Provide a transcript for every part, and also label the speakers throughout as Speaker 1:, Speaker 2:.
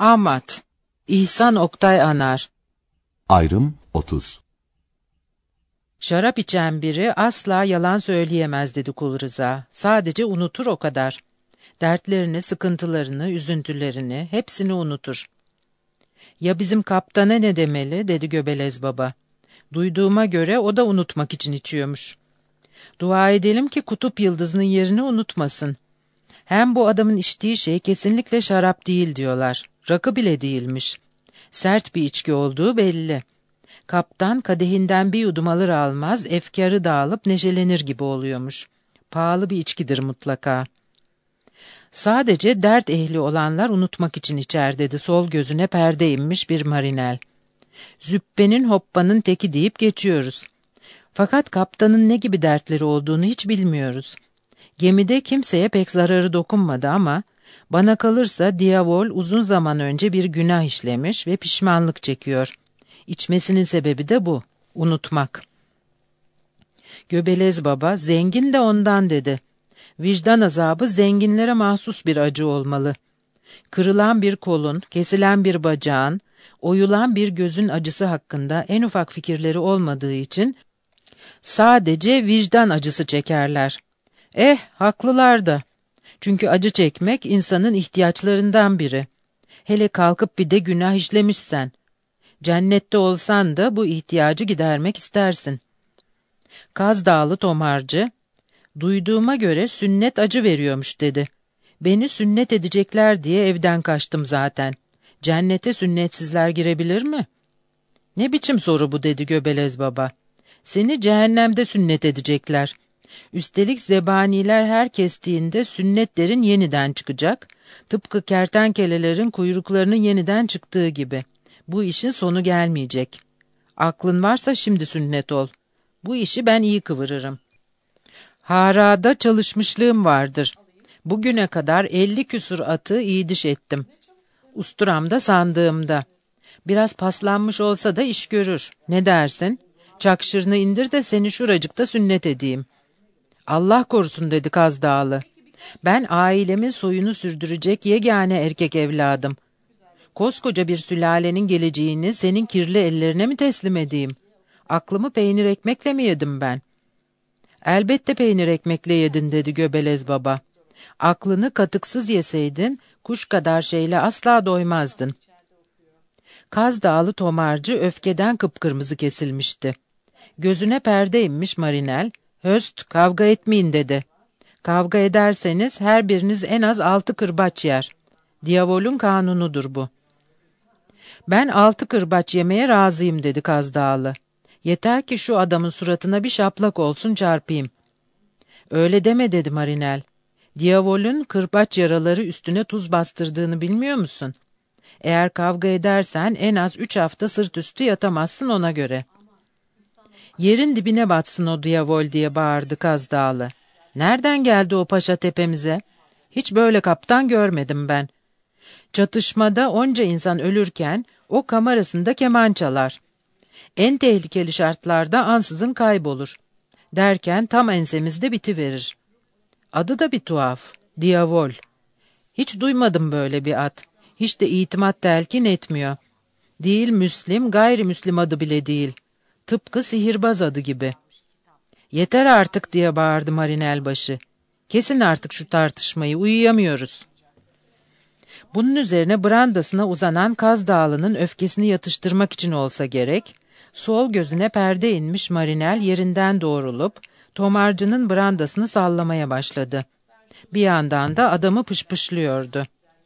Speaker 1: Amat. İhsan Oktay Anar.
Speaker 2: Ayrım 30.
Speaker 1: Şarap içen biri asla yalan söyleyemez dedi Kul Rıza. Sadece unutur o kadar. Dertlerini, sıkıntılarını, üzüntülerini hepsini unutur. Ya bizim kaptana ne demeli dedi Göbelez Baba. Duyduğuma göre o da unutmak için içiyormuş. Dua edelim ki kutup yıldızının yerini unutmasın. Hem bu adamın içtiği şey kesinlikle şarap değil diyorlar. Rakı bile değilmiş. Sert bir içki olduğu belli. Kaptan kadehinden bir yudum alır almaz efkarı dağılıp neşelenir gibi oluyormuş. Pahalı bir içkidir mutlaka. Sadece dert ehli olanlar unutmak için içer dedi sol gözüne perde inmiş bir marinel. Züppenin hoppanın teki deyip geçiyoruz. Fakat kaptanın ne gibi dertleri olduğunu hiç bilmiyoruz. Gemide kimseye pek zararı dokunmadı ama bana kalırsa Diavol uzun zaman önce bir günah işlemiş ve pişmanlık çekiyor. İçmesinin sebebi de bu, unutmak. Göbelez Baba, zengin de ondan dedi. Vicdan azabı zenginlere mahsus bir acı olmalı. Kırılan bir kolun, kesilen bir bacağın, oyulan bir gözün acısı hakkında en ufak fikirleri olmadığı için sadece vicdan acısı çekerler. Haklılar da. Çünkü acı çekmek insanın ihtiyaçlarından biri. Hele kalkıp bir de günah işlemişsen. Cennette olsan da bu ihtiyacı gidermek istersin. Kaz Dağlı tomarcı, duyduğuma göre sünnet acı veriyormuş dedi. Beni sünnet edecekler diye evden kaçtım zaten. Cennete sünnetsizler girebilir mi? Ne biçim soru bu dedi Göbelez Baba. Seni cehennemde sünnet edecekler. Üstelik zebaniler her kestiğinde sünnetlerin yeniden çıkacak, tıpkı kertenkelelerin kuyruklarının yeniden çıktığı gibi. Bu işin sonu gelmeyecek. Aklın varsa şimdi sünnet ol. Bu işi ben iyi kıvırırım. Harada çalışmışlığım vardır. Bugüne kadar 50 küsur atı iyi diş ettim. Usturamda sandığımda. Biraz paslanmış olsa da iş görür. Ne dersin? Çakşırını indir de seni şuracıkta sünnet edeyim. Allah korusun dedi Kaz Dağlı. Ben ailemin soyunu sürdürecek yegane erkek evladım. Koskoca bir sülalenin geleceğini senin kirli ellerine mi teslim edeyim? Aklımı peynir ekmekle mi yedim ben? Elbette peynir ekmekle yedin dedi Göbelez Baba. Aklını katıksız yeseydin kuş kadar şeyle asla doymazdın. Kaz Dağlı tomarcı öfkeden kıpkırmızı kesilmişti. Gözüne perde inmiş marinel, "Höst, kavga etmeyin" dedi. "Kavga ederseniz her biriniz en az 6 kırbaç yer. Diavolun kanunudur bu." "Ben 6 kırbaç yemeye razıyım" dedi Kaz Dağlı. "Yeter ki şu adamın suratına bir şaplak olsun çarpayım." "Öyle deme" dedi marinel. "Diavolun kırbaç yaraları üstüne tuz bastırdığını bilmiyor musun? Eğer kavga edersen en az 3 hafta sırt üstü yatamazsın ona göre." "Yerin dibine batsın o Diavol" diye bağırdı Kaz Dağlı. "Nereden geldi o paşa tepemize? Hiç böyle kaptan görmedim ben. Çatışmada onca insan ölürken o kamerasında keman çalar. En tehlikeli şartlarda ansızın kaybolur. Derken tam ensemizde bitiverir. Adı da bir tuhaf, Diavol. Hiç duymadım böyle bir ad. Hiç de itimat telkin etmiyor. Değil Müslim, gayrimüslim adı bile değil. Tıpkı sihirbaz adı gibi." "Yeter artık" diye bağırdı marinel başı. "Kesin artık şu tartışmayı, uyuyamıyoruz." Bunun üzerine brandasına uzanan Kaz Dağlı'nın öfkesini yatıştırmak için olsa gerek, sol gözüne perde inmiş marinel yerinden doğrulup, tomarcının brandasını sallamaya başladı. Bir yandan da adamı pışpışlıyordu.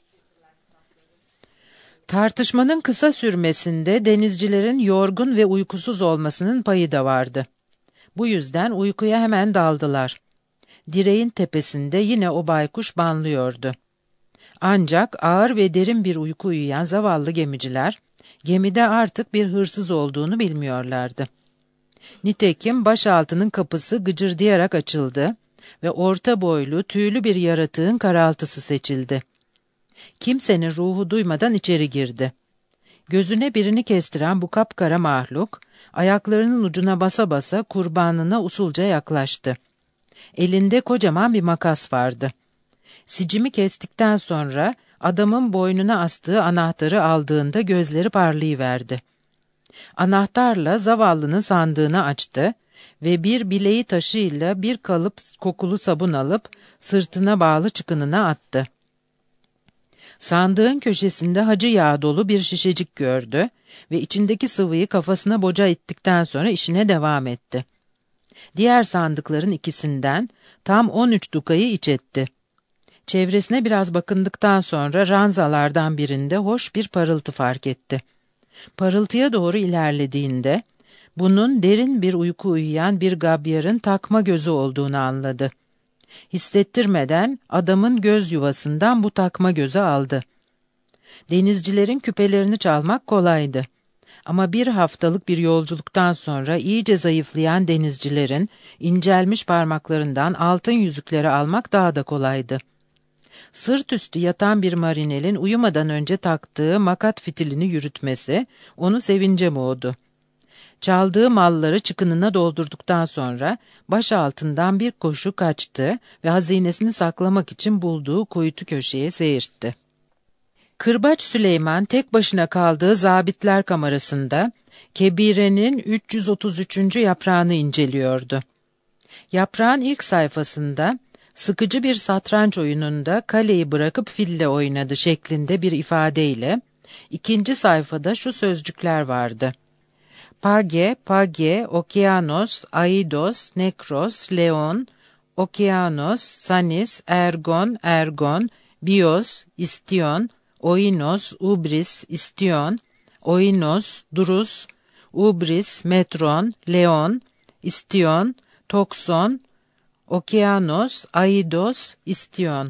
Speaker 1: Tartışmanın kısa sürmesinde denizcilerin yorgun ve uykusuz olmasının payı da vardı. Bu yüzden uykuya hemen daldılar. Direğin tepesinde yine o baykuş banlıyordu. Ancak ağır ve derin bir uyku uyuyan zavallı gemiciler, gemide artık bir hırsız olduğunu bilmiyorlardı. Nitekim başaltının kapısı gıcırdayarak açıldı ve orta boylu, tüylü bir yaratığın karaltısı seçildi. Kimsenin ruhu duymadan içeri girdi. Gözüne birini kestiren bu kapkara mahluk, ayaklarının ucuna basa basa kurbanına usulca yaklaştı. Elinde kocaman bir makas vardı. Sicimi kestikten sonra adamın boynuna astığı anahtarı aldığında gözleri parlayıverdi. Anahtarla zavallının sandığını açtı ve bir bileği taşıyla bir kalıp kokulu sabun alıp sırtına bağlı çıkınına attı. Sandığın köşesinde hacı yağı dolu bir şişecik gördü ve içindeki sıvıyı kafasına boca ettikten sonra işine devam etti. Diğer sandıkların ikisinden tam 13 dukayı iç etti. Çevresine biraz bakındıktan sonra ranzalardan birinde hoş bir parıltı fark etti. Parıltıya doğru ilerlediğinde bunun derin bir uyku uyuyan bir gabyarın takma gözü olduğunu anladı. Hissettirmeden adamın göz yuvasından bu takma gözü aldı. Denizcilerin küpelerini çalmak kolaydı. Ama bir haftalık bir yolculuktan sonra iyice zayıflayan denizcilerin incelmiş parmaklarından altın yüzükleri almak daha da kolaydı. Sırt üstü yatan bir marinelin uyumadan önce taktığı makat fitilini yürütmesi onu sevince boğdu. Çaldığı malları çıkınına doldurduktan sonra baş altından bir koşu kaçtı ve hazinesini saklamak için bulduğu kuytu köşeye seyirtti. Kırbaç Süleyman tek başına kaldığı zabitler kamerasında Kebire'nin 333. yaprağını inceliyordu. Yaprağın ilk sayfasında sıkıcı bir satranç oyununda kaleyi bırakıp fille oynadı şeklinde bir ifadeyle ikinci sayfada şu sözcükler vardı: Page, Page, Okeanos, Aidos, Nekros, Leon, Okeanos, Sanis, Ergon, Ergon, Bios, İstion, Oinos, Ubris, İstion, Oinos, Durus, Ubris, Metron, Leon, İstion, Tokson, Okeanos, Aidos, İstion.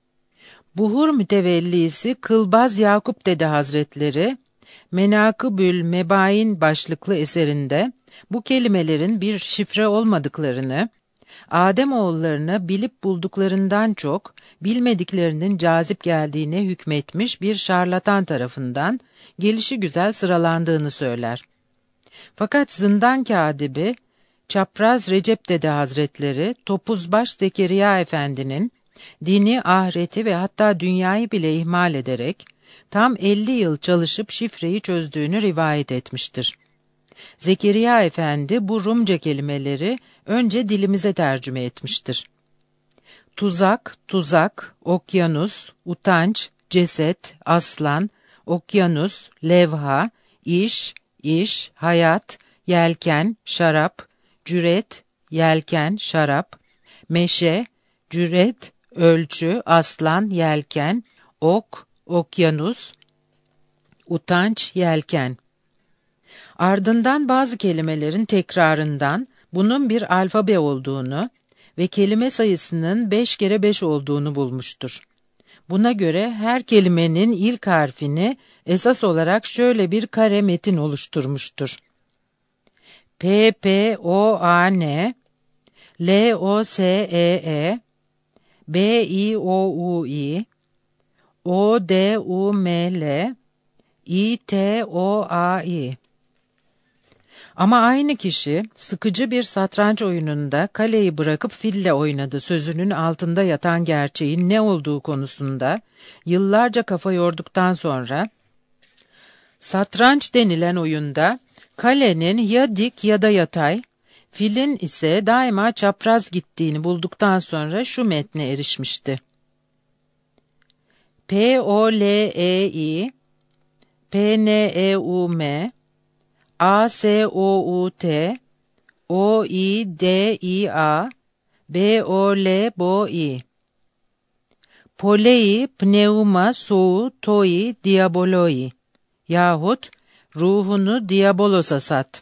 Speaker 1: Buhur mütevellisi Kılbaz Yakup Dede Hazretleri, Menakıbül Mebain başlıklı eserinde bu kelimelerin bir şifre olmadıklarını, Ademoğullarına bilip bulduklarından çok bilmediklerinin cazip geldiğine hükmetmiş bir şarlatan tarafından gelişigüzel sıralandığını söyler. Fakat zindan kâdibi Çapraz Recep Dede Hazretleri, Topuzbaş Zekeriya Efendi'nin dini, ahireti ve hatta dünyayı bile ihmal ederek tam 50 yıl çalışıp şifreyi çözdüğünü rivayet etmiştir. Zekeriya Efendi bu Rumca kelimeleri önce dilimize tercüme etmiştir. Tuzak, tuzak, okyanus, utanç, ceset, aslan, okyanus, levha, iş, iş, hayat, yelken, şarap, cüret, yelken, şarap, meşe, cüret, ölçü, aslan, yelken, ok, okyanus, utanç, yelken. Ardından bazı kelimelerin tekrarından bunun bir alfabe olduğunu ve kelime sayısının 5 kere 5 olduğunu bulmuştur. Buna göre her kelimenin ilk harfini esas olarak şöyle bir kare metin oluşturmuştur: P-P-O-A-N, L-O-S-E-E, B-I-O-U-I, O-D-U-M-L, I-T-O-A-I. Ama aynı kişi sıkıcı bir satranç oyununda kaleyi bırakıp fille oynadı sözünün altında yatan gerçeğin ne olduğu konusunda yıllarca kafa yorduktan sonra, satranç denilen oyunda kalenin ya dik ya da yatay, filin ise daima çapraz gittiğini bulduktan sonra şu metne erişmişti: P-O-L-E-I, P-N-E-U-M, A-S-O-U-T, O-I-D-I-A, B-O-L-B-O-I. Polei pneuma sou toi diaboloi yahut ruhunu diabolosa sat.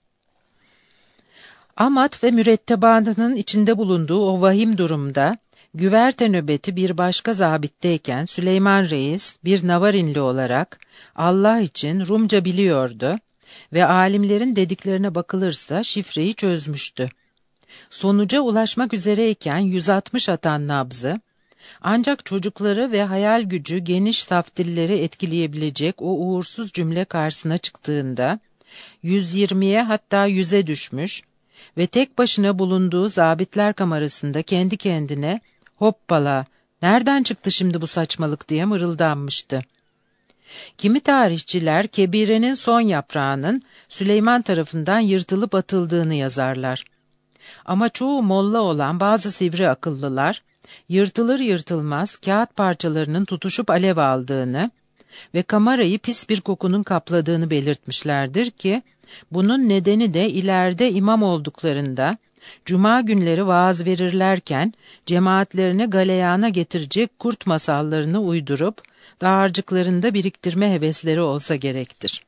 Speaker 1: Amat ve mürettebatının içinde bulunduğu o vahim durumda, güverte nöbeti bir başka zabitteyken Süleyman Reis bir Navarinli olarak Allah için Rumca biliyordu ve alimlerin dediklerine bakılırsa şifreyi çözmüştü. Sonuca ulaşmak üzereyken 160 atan nabzı, ancak çocukları ve hayal gücü geniş saftilleri etkileyebilecek o uğursuz cümle karşısına çıktığında 120'ye hatta 100'e düşmüş ve tek başına bulunduğu zabitler kamerasında kendi kendine "Hoppala, Nereden çıktı şimdi bu saçmalık diye mırıldanmıştı. Kimi tarihçiler Kebire'nin son yaprağının Süleyman tarafından yırtılıp atıldığını yazarlar. Ama çoğu molla olan bazı sivri akıllılar, yırtılır yırtılmaz kağıt parçalarının tutuşup alev aldığını ve kamerayı pis bir kokunun kapladığını belirtmişlerdir ki, bunun nedeni de ileride imam olduklarında, cuma günleri vaaz verirlerken, cemaatlerine galeyana getirecek kurt masallarını uydurup, dağarcıklarında biriktirme hevesleri olsa gerektir.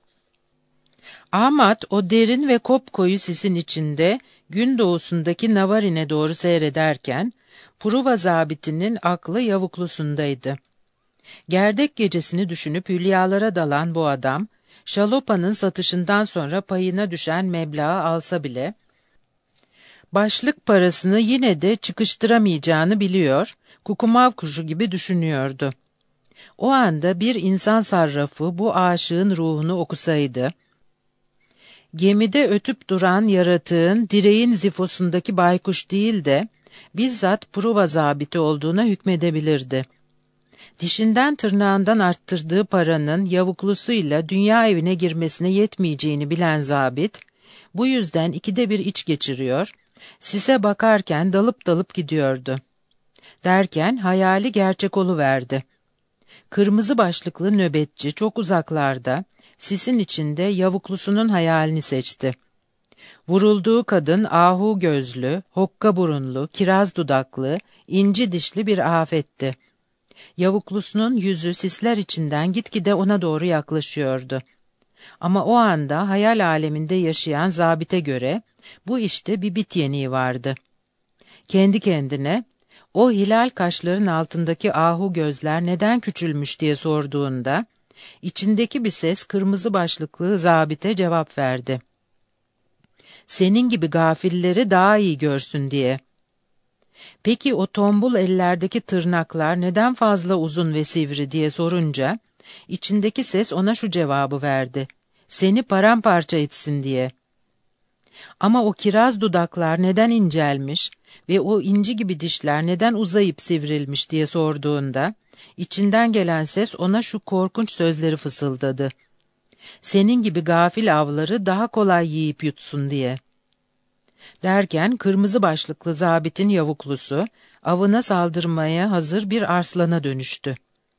Speaker 1: Ahmet o derin ve kopkoyu sisin içinde, gün doğusundaki Navarin'e doğru seyrederken, Pruva zabitinin aklı yavuklusundaydı. Gerdek gecesini düşünüp hülyalara dalan bu adam, Şalopa'nın satışından sonra payına düşen meblağı alsa bile, başlık parasını yine de çıkıştıramayacağını biliyor, kukumav kuşu gibi düşünüyordu. O anda bir insan sarrafı bu aşığın ruhunu okusaydı, gemide ötüp duran yaratığın direğin zifosundaki baykuş değil de, bizzat Pruva zabiti olduğuna hükmedebilirdi. Dişinden tırnağından arttırdığı paranın yavuklusuyla dünya evine girmesine yetmeyeceğini bilen zabit, bu yüzden 2'de 1 iç geçiriyor, sise bakarken dalıp dalıp gidiyordu. Derken hayali gerçek oluverdi. Kırmızı başlıklı nöbetçi çok uzaklarda, sisin içinde yavuklusunun hayalini seçti. Vurulduğu kadın ahu gözlü, hokka burunlu, kiraz dudaklı, inci dişli bir afetti. Yavuklusunun yüzü sisler içinden gitgide ona doğru yaklaşıyordu. Ama o anda hayal aleminde yaşayan zabite göre bu işte bir bit yeniği vardı. Kendi kendine, o hilal kaşların altındaki ahu gözler neden küçülmüş diye sorduğunda, içindeki bir ses kırmızı başlıklı zabite cevap verdi. Senin gibi gafilleri daha iyi görsün diye. Peki o tombul ellerdeki tırnaklar neden fazla uzun ve sivri diye sorunca, içindeki ses ona şu cevabı verdi. Seni paramparça etsin diye. Ama o kiraz dudaklar neden incelmiş ve o inci gibi dişler neden uzayıp sivrilmiş diye sorduğunda, içinden gelen ses ona şu korkunç sözleri fısıldadı. Senin gibi gafil avları daha kolay yiyip yutsun diye. Derken kırmızı başlıklı zabitin yavuklusu, avına saldırmaya hazır bir arslana dönüştü.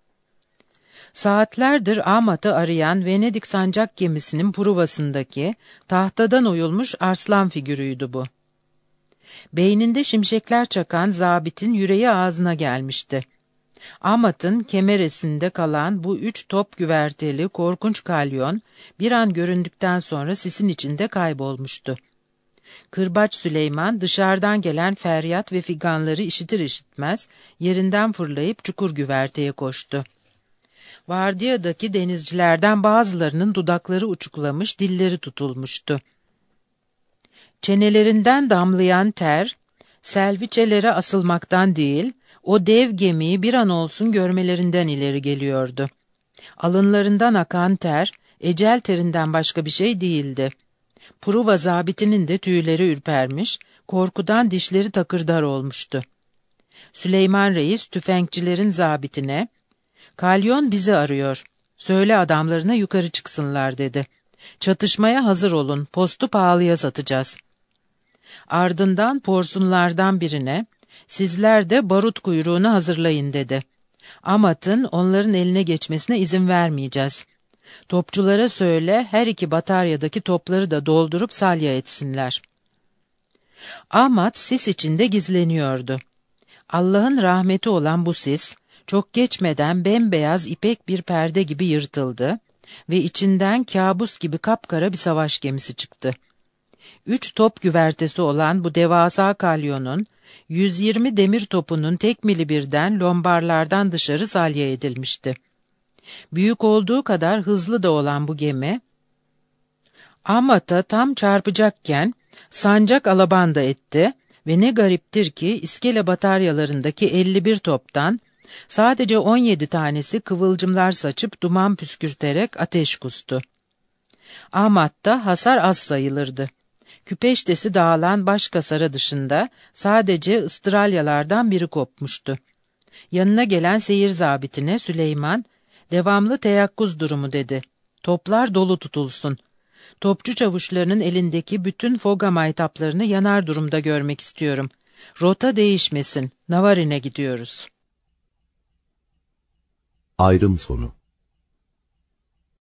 Speaker 1: Saatlerdir Ahmet'i arayan Venedik sancak gemisinin pruvasındaki tahtadan oyulmuş arslan figürüydü bu. Beyninde şimşekler çakan zabitin yüreği ağzına gelmişti. Ahmet'in kemeresinde kalan bu 3 top güverteli korkunç kalyon bir an göründükten sonra sisin içinde kaybolmuştu. Kırbaç Süleyman dışarıdan gelen feryat ve figanları işitir işitmez yerinden fırlayıp çukur güverteye koştu. Vardiyadaki denizcilerden bazılarının dudakları uçuklamış, dilleri tutulmuştu. Çenelerinden damlayan ter, selviçelere asılmaktan değil, o dev gemiyi bir an olsun görmelerinden ileri geliyordu. Alınlarından akan ter, ecel terinden başka bir şey değildi. Pruva zabitinin de tüyleri ürpermiş, korkudan dişleri takırdar olmuştu. Süleyman Reis tüfekçilerin zabitine, "Kalyon bizi arıyor. Söyle adamlarına yukarı çıksınlar," dedi. "Çatışmaya hazır olun, postu pahalıya satacağız." Ardından porsunlardan birine, "Sizler de barut kuyruğunu hazırlayın," dedi. "Ahmet'in onların eline geçmesine izin vermeyeceğiz. Topçulara söyle, her 2 bataryadaki topları da doldurup salya etsinler." Ahmet sis içinde gizleniyordu. Allah'ın rahmeti olan bu sis, çok geçmeden bembeyaz ipek bir perde gibi yırtıldı ve içinden kabus gibi kapkara bir savaş gemisi çıktı. 3 top güvertesi olan bu devasa kalyonun, 120 demir topunun tekmili birden lombarlardan dışarı salya edilmişti. Büyük olduğu kadar hızlı da olan bu gemi, Ahmet'a tam çarpacakken sancak alabanda etti ve ne gariptir ki iskele bataryalarındaki 51 toptan sadece 17 tanesi kıvılcımlar saçıp duman püskürterek ateş kustu. Ahmet'ta hasar az sayılırdı. Küpeştesi dağılan baş kasara dışında sadece ıstıralyalardan biri kopmuştu. Yanına gelen seyir zabitine Süleyman, devamlı teyakkuz durumu dedi. Toplar dolu tutulsun. Topçu çavuşlarının elindeki bütün foga maytaplarını yanar durumda görmek istiyorum. Rota değişmesin. Navarin'e gidiyoruz.
Speaker 2: Ayrım sonu.